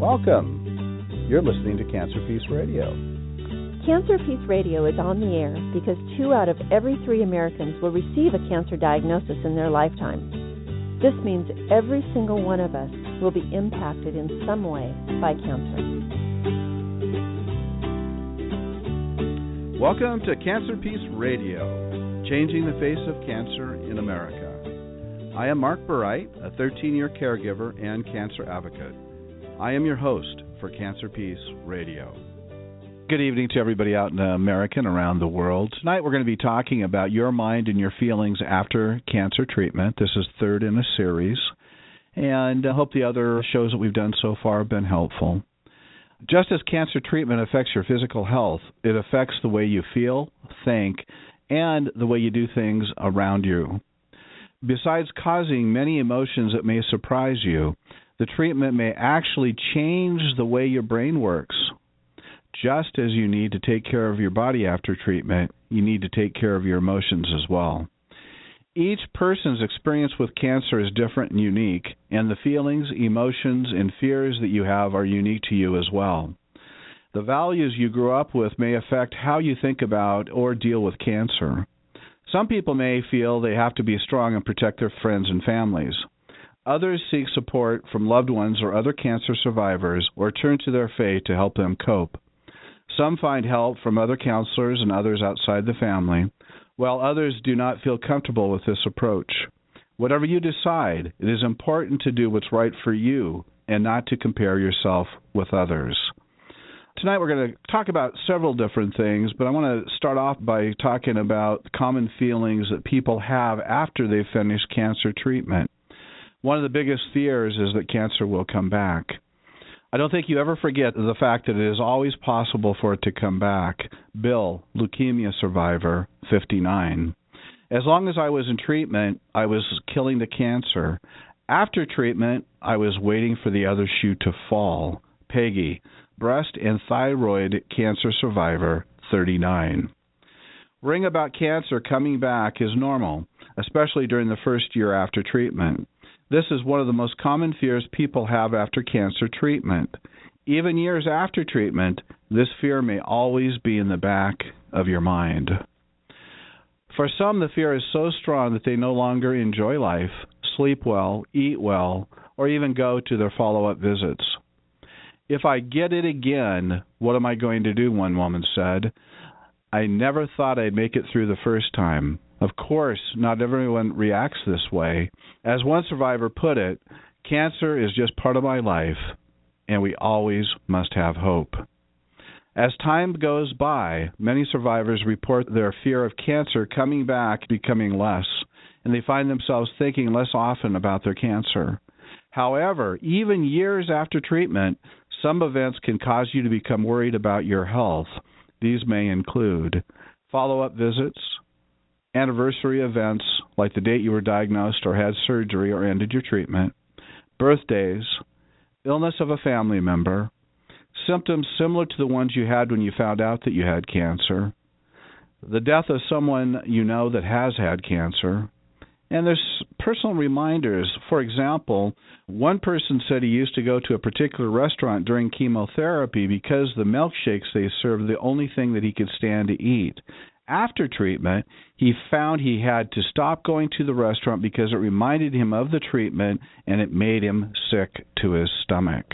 Welcome. You're listening to Cancer Peace Radio. Cancer Peace Radio is on the air because 2 out of every 3 Americans will receive a cancer diagnosis in their lifetime. This means every single one of us will be impacted in some way by cancer. Welcome to Cancer Peace Radio, changing the face of cancer in America. I am Mark Burright, a 13-year caregiver and cancer advocate. I am your host for Cancer Peace Radio. Good evening to everybody out in America and around the world. Tonight we're going to be talking about your mind and your feelings after cancer treatment. This is third in a series, and I hope the other shows that we've done so far have been helpful. Just as cancer treatment affects your physical health, it affects the way you feel, think, and the way you do things around you. Besides causing many emotions that may surprise you, the treatment may actually change the way your brain works. Just as you need to take care of your body after treatment, you need to take care of your emotions as well. Each person's experience with cancer is different and unique, and the feelings, emotions, and fears that you have are unique to you as well. The values you grew up with may affect how you think about or deal with cancer. Some people may feel they have to be strong and protect their friends and families. Others seek support from loved ones or other cancer survivors or turn to their faith to help them cope. Some find help from other counselors and others outside the family, while others do not feel comfortable with this approach. Whatever you decide, it is important to do what's right for you and not to compare yourself with others. Tonight we're going to talk about several different things, but I want to start off by talking about common feelings that people have after they finish cancer treatment. One of the biggest fears is that cancer will come back. I don't think you ever forget the fact that it is always possible for it to come back. Bill, leukemia survivor, 59. As long as I was in treatment, I was killing the cancer. After treatment, I was waiting for the other shoe to fall. Peggy, breast and thyroid cancer survivor, 39. Worrying about cancer coming back is normal, especially during the first year after treatment. This is one of the most common fears people have after cancer treatment. Even years after treatment, this fear may always be in the back of your mind. For some, the fear is so strong that they no longer enjoy life, sleep well, eat well, or even go to their follow-up visits. If I get it again, what am I going to do, one woman said. I never thought I'd make it through the first time. Of course, not everyone reacts this way. As one survivor put it, cancer is just part of my life, and we always must have hope. As time goes by, many survivors report their fear of cancer coming back becoming less, and they find themselves thinking less often about their cancer. However, even years after treatment, some events can cause you to become worried about your health. These may include follow-up visits, anniversary events like the date you were diagnosed or had surgery or ended your treatment, birthdays, illness of a family member, symptoms similar to the ones you had when you found out that you had cancer, the death of someone you know that has had cancer, and there's personal reminders. For example, one person said he used to go to a particular restaurant during chemotherapy because the milkshakes they served were the only thing that he could stand to eat. After treatment, he found he had to stop going to the restaurant because it reminded him of the treatment and it made him sick to his stomach.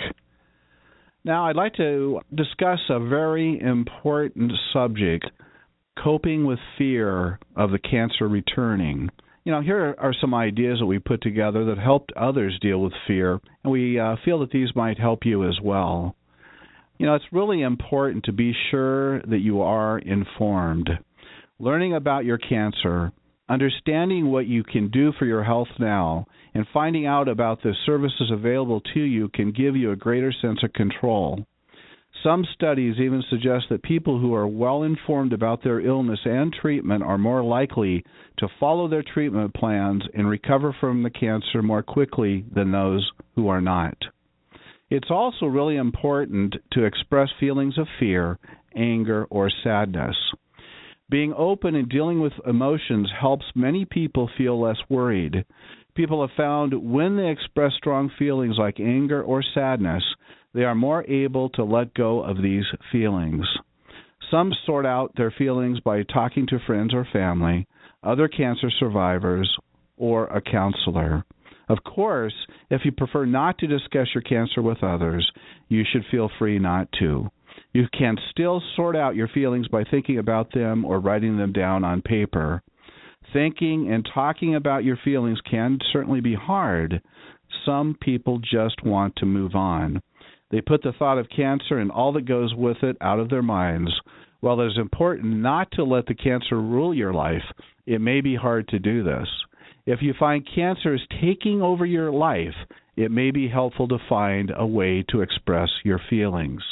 Now, I'd like to discuss a very important subject, coping with fear of the cancer returning. Here are some ideas that we put together that helped others deal with fear, and we feel that these might help you as well. It's really important to be sure that you are informed. Learning about your cancer, understanding what you can do for your health now, and finding out about the services available to you can give you a greater sense of control. Some studies even suggest that people who are well informed about their illness and treatment are more likely to follow their treatment plans and recover from the cancer more quickly than those who are not. It's also really important to express feelings of fear, anger, or sadness. Being open and dealing with emotions helps many people feel less worried. People have found when they express strong feelings like anger or sadness, they are more able to let go of these feelings. Some sort out their feelings by talking to friends or family, other cancer survivors, or a counselor. Of course, if you prefer not to discuss your cancer with others, you should feel free not to. You can still sort out your feelings by thinking about them or writing them down on paper. Thinking and talking about your feelings can certainly be hard. Some people just want to move on. They put the thought of cancer and all that goes with it out of their minds. While it is important not to let the cancer rule your life, it may be hard to do this. If you find cancer is taking over your life, it may be helpful to find a way to express your feelings.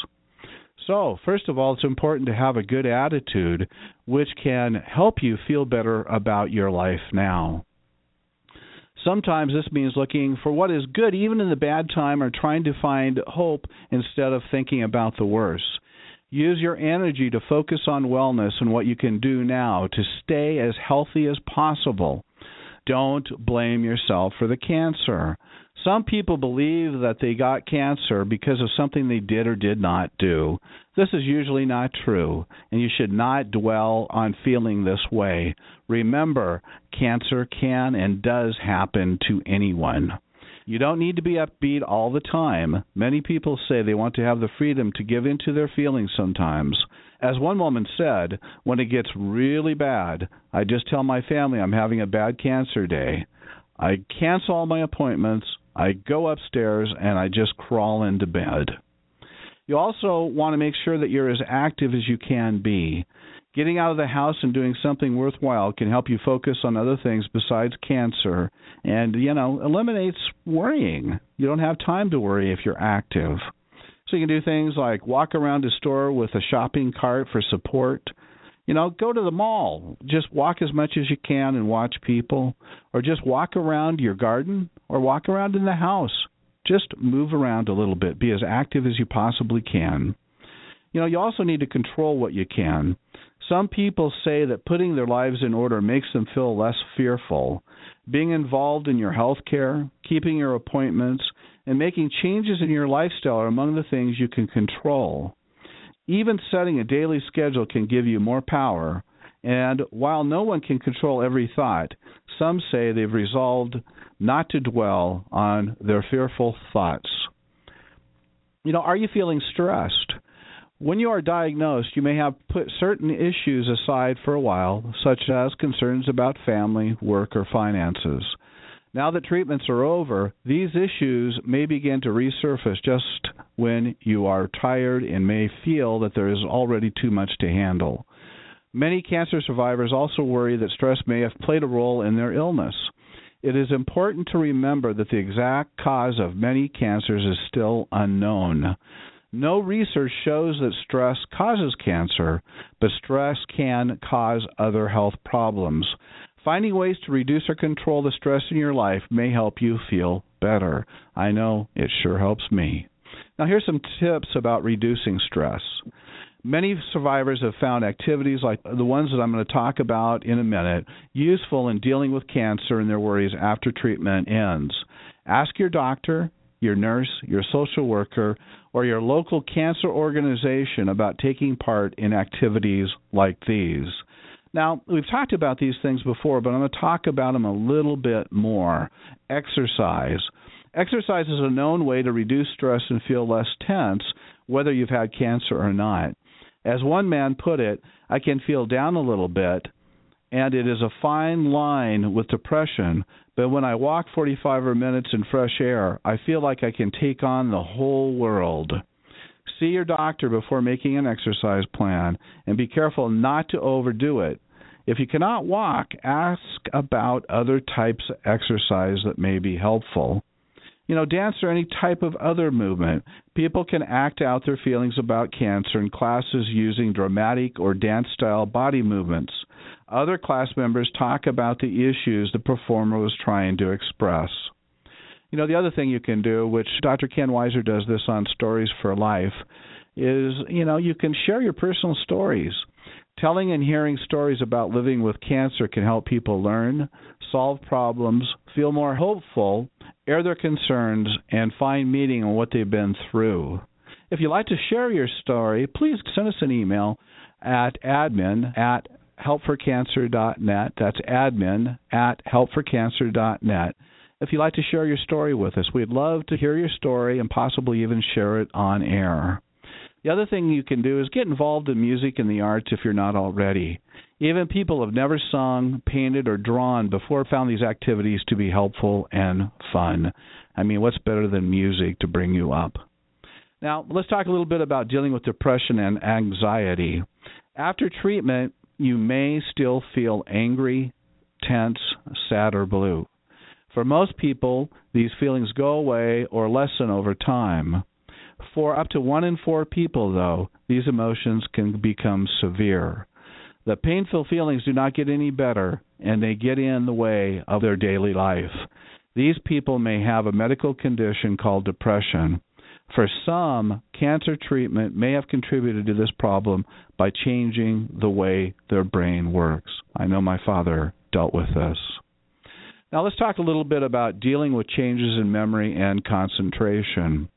So, first of all, it's important to have a good attitude, which can help you feel better about your life now. Sometimes this means looking for what is good even in the bad time, or trying to find hope instead of thinking about the worst. Use your energy to focus on wellness and what you can do now to stay as healthy as possible. Don't blame yourself for the cancer. Some people believe that they got cancer because of something they did or did not do. This is usually not true, and you should not dwell on feeling this way. Remember, cancer can and does happen to anyone. You don't need to be upbeat all the time. Many people say they want to have the freedom to give in to their feelings sometimes. As one woman said, when it gets really bad, I just tell my family I'm having a bad cancer day. I cancel all my appointments, I go upstairs, and I just crawl into bed. You also want to make sure that you're as active as you can be. Getting out of the house and doing something worthwhile can help you focus on other things besides cancer and, eliminates worrying. You don't have time to worry if you're active. So you can do things like walk around a store with a shopping cart for support. Go to the mall. Just walk as much as you can and watch people. Or just walk around your garden or walk around in the house. Just move around a little bit. Be as active as you possibly can. You also need to control what you can. Some people say that putting their lives in order makes them feel less fearful. Being involved in your health care, keeping your appointments, and making changes in your lifestyle are among the things you can control. Even setting a daily schedule can give you more power, and while no one can control every thought, some say they've resolved not to dwell on their fearful thoughts. Are you feeling stressed? When you are diagnosed, you may have put certain issues aside for a while, such as concerns about family, work, or finances. Now that treatments are over, these issues may begin to resurface just when you are tired and may feel that there is already too much to handle. Many cancer survivors also worry that stress may have played a role in their illness. It is important to remember that the exact cause of many cancers is still unknown. No research shows that stress causes cancer, but stress can cause other health problems. Finding ways to reduce or control the stress in your life may help you feel better. I know it sure helps me. Now, here's some tips about reducing stress. Many survivors have found activities like the ones that I'm going to talk about in a minute useful in dealing with cancer and their worries after treatment ends. Ask your doctor, your nurse, your social worker, or your local cancer organization about taking part in activities like these. Now, we've talked about these things before, but I'm going to talk about them a little bit more. Exercise. Exercise is a known way to reduce stress and feel less tense, whether you've had cancer or not. As one man put it, I can feel down a little bit, and it is a fine line with depression, but when I walk 45 minutes in fresh air, I feel like I can take on the whole world. See your doctor before making an exercise plan, and be careful not to overdo it. If you cannot walk, ask about other types of exercise that may be helpful. Dance or any type of other movement. People can act out their feelings about cancer in classes using dramatic or dance-style body movements. Other class members talk about the issues the performer was trying to express. The other thing you can do, which Dr. Ken Weiser does this on Stories for Life, is, you can share your personal stories. Telling and hearing stories about living with cancer can help people learn, solve problems, feel more hopeful, air their concerns, and find meaning in what they've been through. If you'd like to share your story, please send us an email at admin@helpforcancer.net. That's admin@helpforcancer.net. If you'd like to share your story with us, we'd love to hear your story and possibly even share it on air. The other thing you can do is get involved in music and the arts if you're not already. Even people who have never sung, painted, or drawn before found these activities to be helpful and fun. I mean, what's better than music to bring you up? Now, let's talk a little bit about dealing with depression and anxiety. After treatment, you may still feel angry, tense, sad, or blue. For most people, these feelings go away or lessen over time. For up to 1 in 4 people, though, these emotions can become severe. The painful feelings do not get any better, and they get in the way of their daily life. These people may have a medical condition called depression. For some, cancer treatment may have contributed to this problem by changing the way their brain works. I know my father dealt with this. Now let's talk a little bit about dealing with changes in memory and concentration.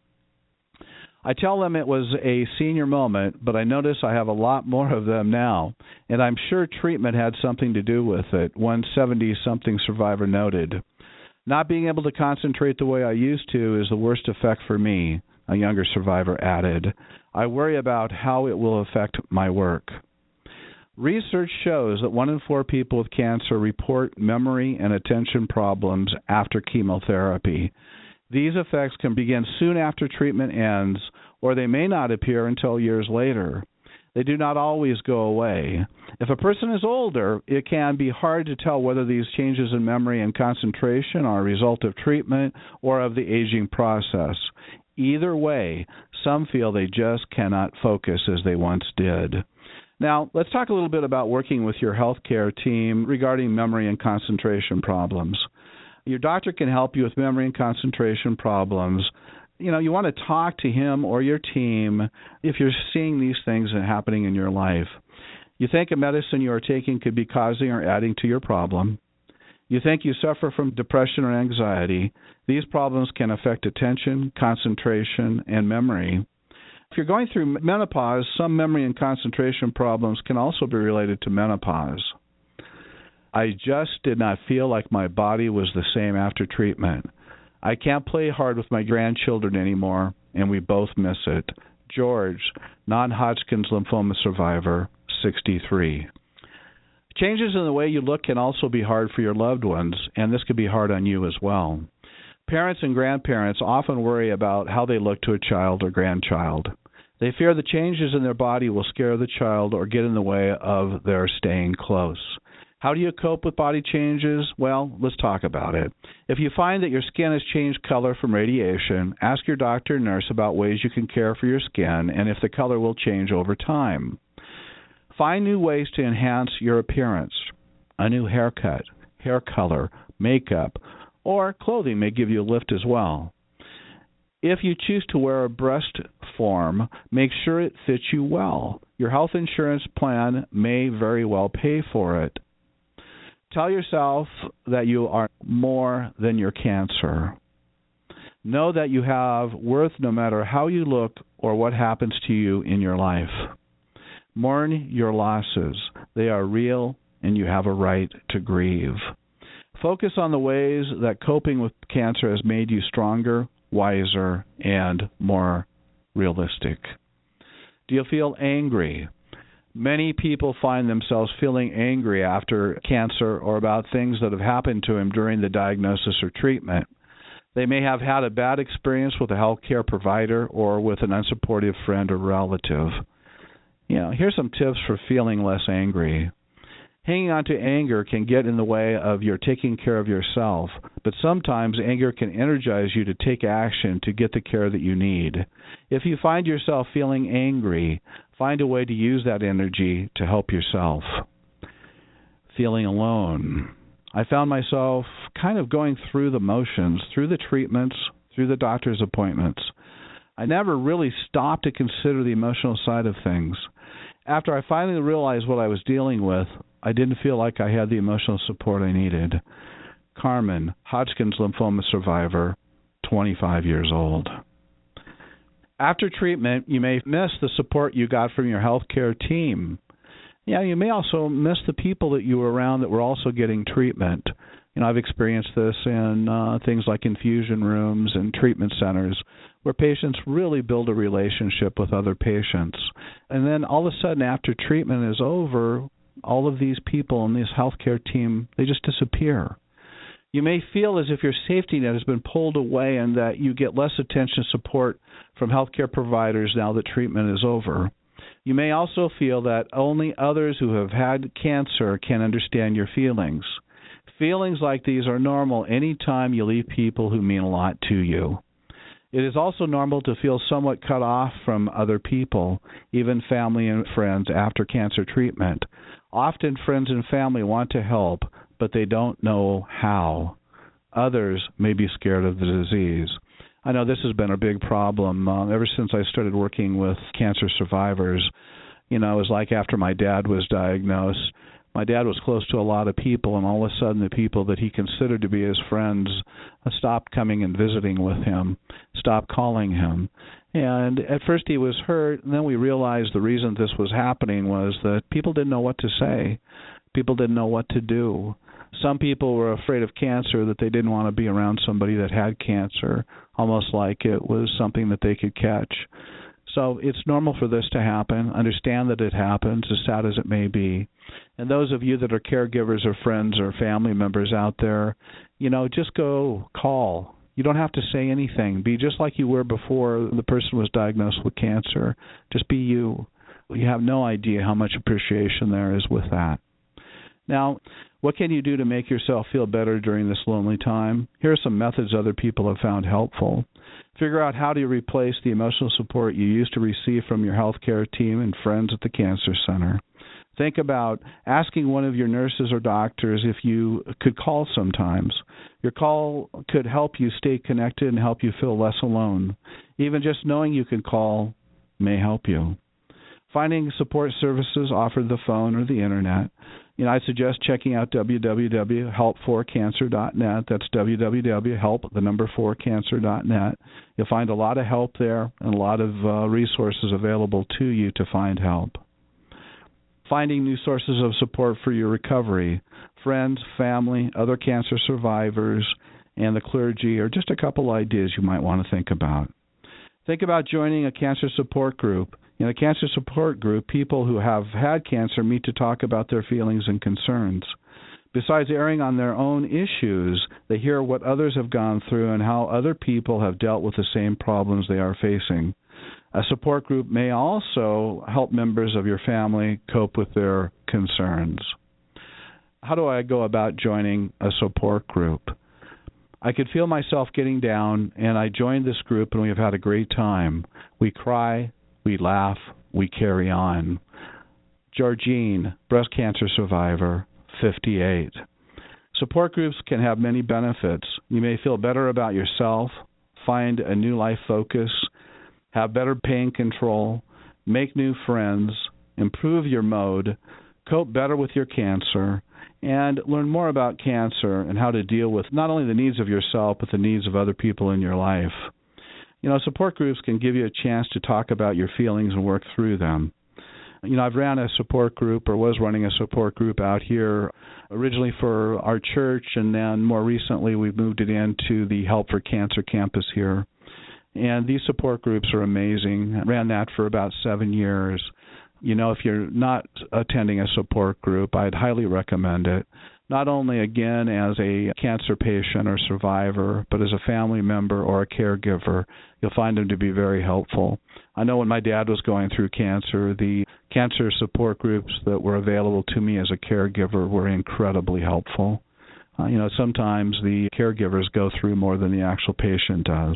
I tell them it was a senior moment, but I notice I have a lot more of them now, and I'm sure treatment had something to do with it, one 70-something survivor noted. Not being able to concentrate the way I used to is the worst effect for me, a younger survivor added. I worry about how it will affect my work. Research shows that 1 in 4 people with cancer report memory and attention problems after chemotherapy. These effects can begin soon after treatment ends, or they may not appear until years later. They do not always go away. If a person is older, it can be hard to tell whether these changes in memory and concentration are a result of treatment or of the aging process. Either way, some feel they just cannot focus as they once did. Now, let's talk a little bit about working with your healthcare team regarding memory and concentration problems. Your doctor can help you with memory and concentration problems. You want to talk to him or your team if you're seeing these things happening in your life. You think a medicine you are taking could be causing or adding to your problem. You think you suffer from depression or anxiety. These problems can affect attention, concentration, and memory. If you're going through menopause, some memory and concentration problems can also be related to menopause. I just did not feel like my body was the same after treatment. I can't play hard with my grandchildren anymore, and we both miss it. George, non-Hodgkin's lymphoma survivor, 63. Changes in the way you look can also be hard for your loved ones, and this could be hard on you as well. Parents and grandparents often worry about how they look to a child or grandchild. They fear the changes in their body will scare the child or get in the way of their staying close. How do you cope with body changes? Well, let's talk about it. If you find that your skin has changed color from radiation, ask your doctor or nurse about ways you can care for your skin and if the color will change over time. Find new ways to enhance your appearance. A new haircut, hair color, makeup, or clothing may give you a lift as well. If you choose to wear a breast form, make sure it fits you well. Your health insurance plan may very well pay for it. Tell yourself that you are more than your cancer. Know that you have worth no matter how you look or what happens to you in your life. Mourn your losses. They are real, and you have a right to grieve. Focus on the ways that coping with cancer has made you stronger, wiser, and more realistic. Do you feel angry? Many people find themselves feeling angry after cancer or about things that have happened to them during the diagnosis or treatment. They may have had a bad experience with a healthcare provider or with an unsupportive friend or relative. Here's some tips for feeling less angry. Hanging on to anger can get in the way of your taking care of yourself, but sometimes anger can energize you to take action to get the care that you need. If you find yourself feeling angry, find a way to use that energy to help yourself. Feeling alone. I found myself kind of going through the motions, through the treatments, through the doctor's appointments. I never really stopped to consider the emotional side of things. After I finally realized what I was dealing with, I didn't feel like I had the emotional support I needed. Carmen, Hodgkin's lymphoma survivor, 25 years old. After treatment, you may miss the support you got from your healthcare team. Yeah, you may also miss the people that you were around that were also getting treatment. I've experienced this in things like infusion rooms and treatment centers where patients really build a relationship with other patients. And then all of a sudden, after treatment is over, all of these people in this healthcare team, they just disappear. You may feel as if your safety net has been pulled away and that you get less attention and support from healthcare providers now that treatment is over. You may also feel that only others who have had cancer can understand your feelings. Feelings like these are normal any time you leave people who mean a lot to you. It is also normal to feel somewhat cut off from other people, even family and friends, after cancer treatment. Often friends and family want to help, but they don't know how. Others may be scared of the disease. I know this has been a big problem ever since I started working with cancer survivors. It was like after my dad was diagnosed. My dad was close to a lot of people, and all of a sudden the people that he considered to be his friends stopped coming and visiting with him, stopped calling him. And at first he was hurt, and then we realized the reason this was happening was that people didn't know what to say. People didn't know what to do. Some people were afraid of cancer, that they didn't want to be around somebody that had cancer, almost like it was something that they could catch. So it's normal for this to happen. Understand that it happens, as sad as it may be. And those of you that are caregivers or friends or family members out there, just go call. You don't have to say anything. Be just like you were before the person was diagnosed with cancer. Just be you. You have no idea how much appreciation there is with that. Now, what can you do to make yourself feel better during this lonely time? Here are some methods other people have found helpful. Figure out how to replace the emotional support you used to receive from your healthcare team and friends at the cancer center. Think about asking one of your nurses or doctors if you could call sometimes. Your call could help you stay connected and help you feel less alone. Even just knowing you can call may help you. Finding support services offered the phone or the internet. I suggest checking out www.help4cancer.net. That's www.help4cancer.net. You'll find a lot of help there and a lot of resources available to you to find help. Finding new sources of support for your recovery. Friends, family, other cancer survivors, and the clergy are just a couple ideas you might want to think about. Think about joining a cancer support group. In a cancer support group, people who have had cancer meet to talk about their feelings and concerns. Besides airing on their own issues, they hear what others have gone through and how other people have dealt with the same problems they are facing. A support group may also help members of your family cope with their concerns. How do I go about joining a support group? I could feel myself getting down, and I joined this group, and we have had a great time. We cry, we laugh, we carry on. Georgine, breast cancer survivor, 58. Support groups can have many benefits. You may feel better about yourself, find a new life focus, have better pain control, make new friends, improve your mode, cope better with your cancer, and learn more about cancer and how to deal with not only the needs of yourself, but the needs of other people in your life. Support groups can give you a chance to talk about your feelings and work through them. I've ran a support group, or was running a support group out here, originally for our church, and then more recently we've moved it into the Help for Cancer campus here. And these support groups are amazing. I ran that for about 7 years. If you're not attending a support group, I'd highly recommend it. Not only, again, as a cancer patient or survivor, but as a family member or a caregiver, you'll find them to be very helpful. I know when my dad was going through cancer, the cancer support groups that were available to me as a caregiver were incredibly helpful. Sometimes the caregivers go through more than the actual patient does.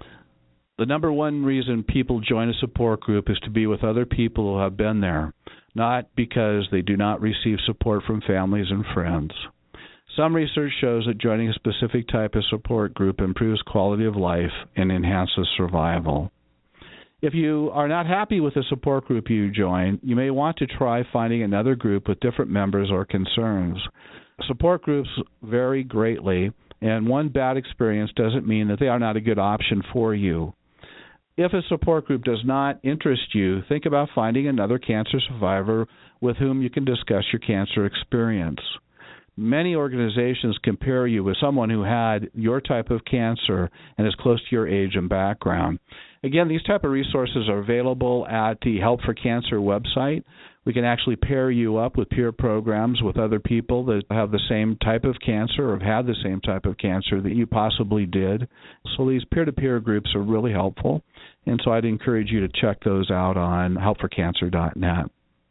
The number one reason people join a support group is to be with other people who have been there, not because they do not receive support from families and friends. Some research shows that joining a specific type of support group improves quality of life and enhances survival. If you are not happy with the support group you join, you may want to try finding another group with different members or concerns. Support groups vary greatly, and one bad experience doesn't mean that they are not a good option for you. If a support group does not interest you, think about finding another cancer survivor with whom you can discuss your cancer experience. Many organizations compare you with someone who had your type of cancer and is close to your age and background. Again, these type of resources are available at the Help for Cancer website. We can actually pair you up with peer programs with other people that have the same type of cancer or have had the same type of cancer that you possibly did. So these peer-to-peer groups are really helpful, and so I'd encourage you to check those out on helpforcancer.net.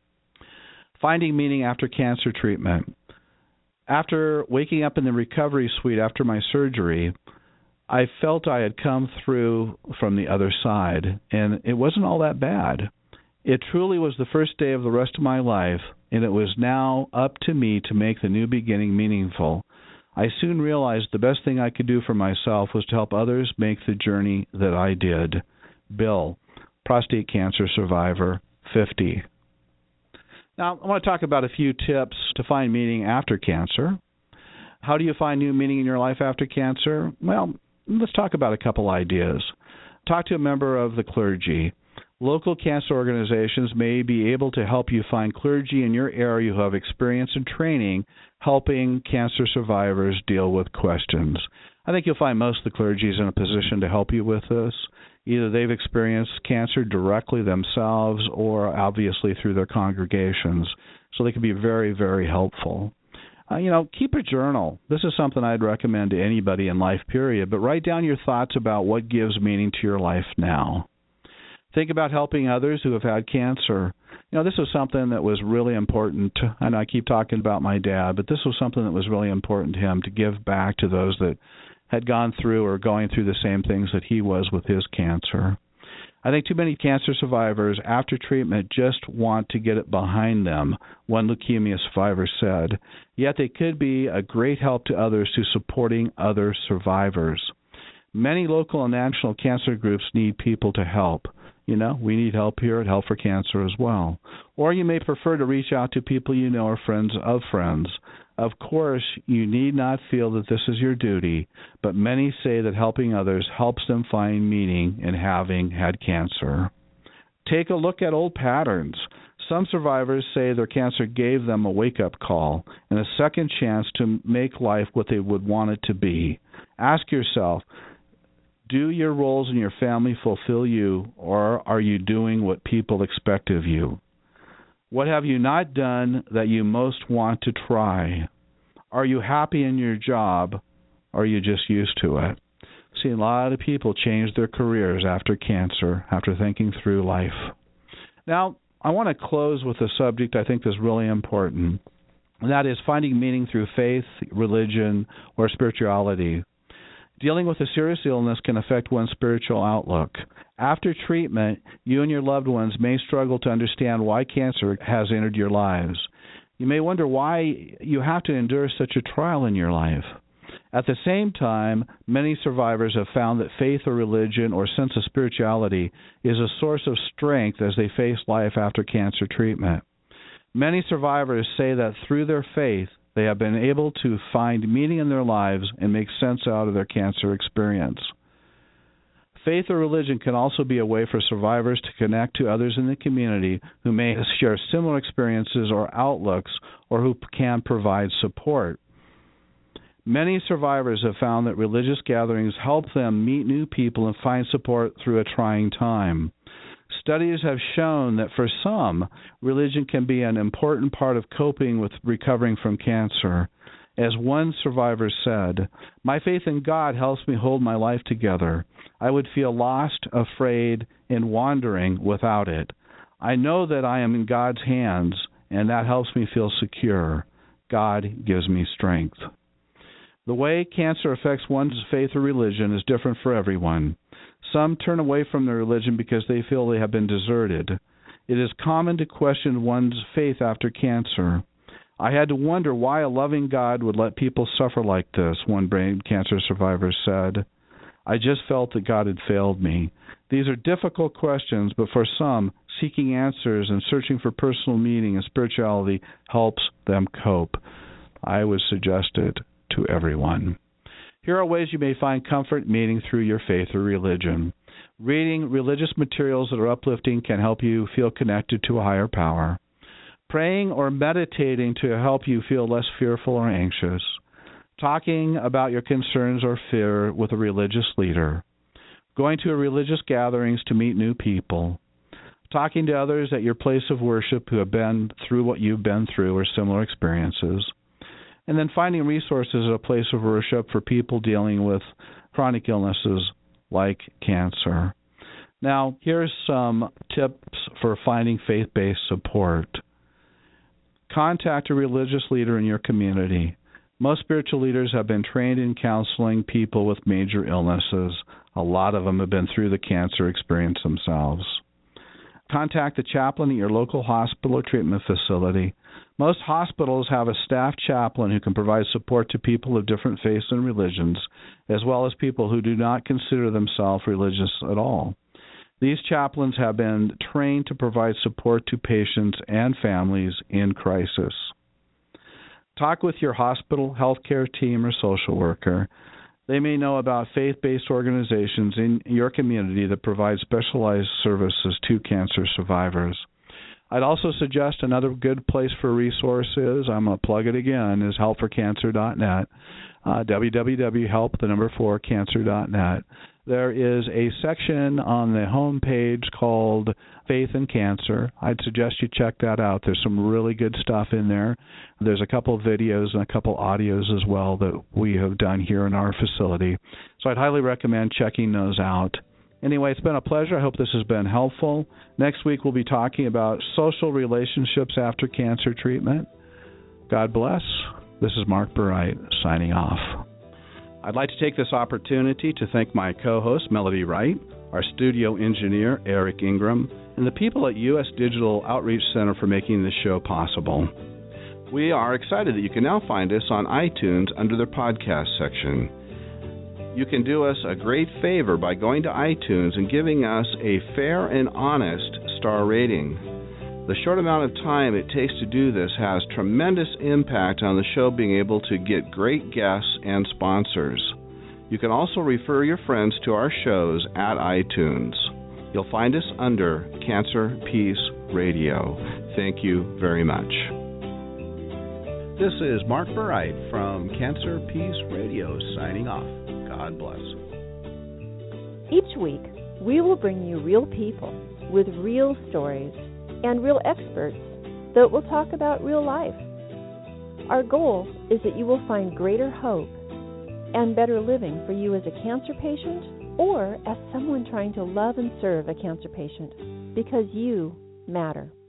Finding meaning after cancer treatment. After waking up in the recovery suite after my surgery, I felt I had come through from the other side, and it wasn't all that bad. It truly was the first day of the rest of my life, and it was now up to me to make the new beginning meaningful. I soon realized the best thing I could do for myself was to help others make the journey that I did. Bill, prostate cancer survivor, 50. Now, I want to talk about a few tips to find meaning after cancer. How do you find new meaning in your life after cancer? Well, let's talk about a couple ideas. Talk to a member of the clergy. Local cancer organizations may be able to help you find clergy in your area who have experience and training helping cancer survivors deal with questions. I think you'll find most of the clergy is in a position to help you with this. Either they've experienced cancer directly themselves or obviously through their congregations. So they can be very, very helpful. Keep a journal. This is something I'd recommend to anybody in life, period. But write down your thoughts about what gives meaning to your life now. Think about helping others who have had cancer. This was something that was really important. And I keep talking about my dad, but this was something that was really important to him, to give back to those that had gone through or going through the same things that he was with his cancer. I think too many cancer survivors after treatment just want to get it behind them, one leukemia survivor said. Yet they could be a great help to others through supporting other survivors. Many local and national cancer groups need people to help. We need help here at Help for Cancer as well. Or you may prefer to reach out to people you know or friends of friends. Of course, you need not feel that this is your duty, but many say that helping others helps them find meaning in having had cancer. Take a look at old patterns. Some survivors say their cancer gave them a wake-up call and a second chance to make life what they would want it to be. Ask yourself, do your roles in your family fulfill you, or are you doing what people expect of you? What have you not done that you most want to try? Are you happy in your job, or are you just used to it? See, a lot of people change their careers after cancer, after thinking through life. Now, I want to close with a subject I think is really important, and that is finding meaning through faith, religion, or spirituality. Dealing with a serious illness can affect one's spiritual outlook. After treatment, you and your loved ones may struggle to understand why cancer has entered your lives. You may wonder why you have to endure such a trial in your life. At the same time, many survivors have found that faith or religion or sense of spirituality is a source of strength as they face life after cancer treatment. Many survivors say that through their faith, they have been able to find meaning in their lives and make sense out of their cancer experience. Faith or religion can also be a way for survivors to connect to others in the community who may share similar experiences or outlooks, or who can provide support. Many survivors have found that religious gatherings help them meet new people and find support through a trying time. Studies have shown that for some, religion can be an important part of coping with recovering from cancer. As one survivor said, "My faith in God helps me hold my life together. I would feel lost, afraid, and wandering without it. I know that I am in God's hands, and that helps me feel secure. God gives me strength." The way cancer affects one's faith or religion is different for everyone. Some turn away from their religion because they feel they have been deserted. It is common to question one's faith after cancer. I had to wonder why a loving God would let people suffer like this, one brain cancer survivor said. I just felt that God had failed me. These are difficult questions, but for some, seeking answers and searching for personal meaning and spirituality helps them cope. I would suggest it to everyone. Here are ways you may find comfort and meaning through your faith or religion. Reading religious materials that are uplifting can help you feel connected to a higher power. Praying or meditating to help you feel less fearful or anxious. Talking about your concerns or fear with a religious leader. Going to religious gatherings to meet new people. Talking to others at your place of worship who have been through what you've been through or similar experiences. And then finding resources at a place of worship for people dealing with chronic illnesses like cancer. Now, here's some tips for finding faith-based support. Contact a religious leader in your community. Most spiritual leaders have been trained in counseling people with major illnesses. A lot of them have been through the cancer experience themselves. Contact the chaplain at your local hospital or treatment facility. Most hospitals have a staff chaplain who can provide support to people of different faiths and religions, as well as people who do not consider themselves religious at all. These chaplains have been trained to provide support to patients and families in crisis. Talk with your hospital, healthcare team, or social worker. They may know about faith-based organizations in your community that provide specialized services to cancer survivors. I'd also suggest another good place for resources, I'm going to plug it again, is helpforcancer.net, www.help4cancer.net. There is a section on the home page called Faith and Cancer. I'd suggest you check that out. There's some really good stuff in there. There's a couple of videos and a couple audios as well that we have done here in our facility. So I'd highly recommend checking those out. Anyway, it's been a pleasure. I hope this has been helpful. Next week we'll be talking about social relationships after cancer treatment. God bless. This is Mark Burright signing off. I'd like to take this opportunity to thank my co-host, Melody Wright, our studio engineer, Eric Ingram, and the people at U.S. Digital Outreach Center for making this show possible. We are excited that you can now find us on iTunes under the podcast section. You can do us a great favor by going to iTunes and giving us a fair and honest star rating. The short amount of time it takes to do this has tremendous impact on the show being able to get great guests and sponsors. You can also refer your friends to our shows at iTunes. You'll find us under Cancer Peace Radio. Thank you very much. This is Mark Burright from Cancer Peace Radio signing off. God bless. Each week, we will bring you real people with real stories and real experts that will talk about real life. Our goal is that you will find greater hope and better living for you as a cancer patient or as someone trying to love and serve a cancer patient, because you matter.